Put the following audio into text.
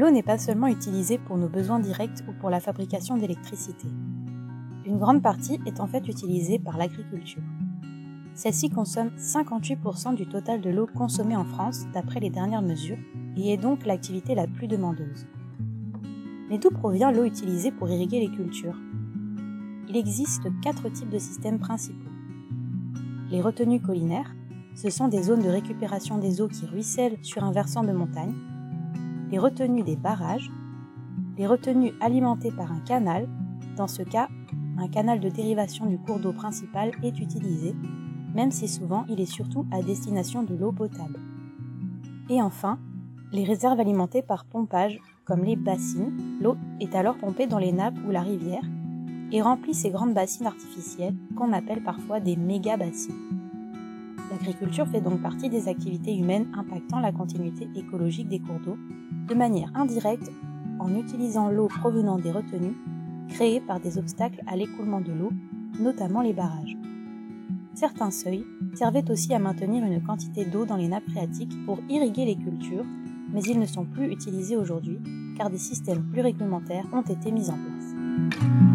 L'eau n'est pas seulement utilisée pour nos besoins directs ou pour la fabrication d'électricité. Une grande partie est en fait utilisée par l'agriculture. Celle-ci consomme 58% du total de l'eau consommée en France d'après les dernières mesures et est donc l'activité la plus demandeuse. Mais d'où provient l'eau utilisée pour irriguer les cultures ? Il existe 4 types de systèmes principaux. Les retenues collinaires, ce sont des zones de récupération des eaux qui ruissellent sur un versant de montagne. Les retenues des barrages, les retenues alimentées par un canal, dans ce cas, un canal de dérivation du cours d'eau principal est utilisé, même si souvent il est surtout à destination de l'eau potable. Et enfin, les réserves alimentées par pompage, comme les bassines, l'eau est alors pompée dans les nappes ou la rivière et remplit ces grandes bassines artificielles qu'on appelle parfois des méga-bassines. L'agriculture fait donc partie des activités humaines impactant la continuité écologique des cours d'eau, de manière indirecte en utilisant l'eau provenant des retenues créées par des obstacles à l'écoulement de l'eau, notamment les barrages. Certains seuils servaient aussi à maintenir une quantité d'eau dans les nappes phréatiques pour irriguer les cultures, mais ils ne sont plus utilisés aujourd'hui car des systèmes plus réglementaires ont été mis en place.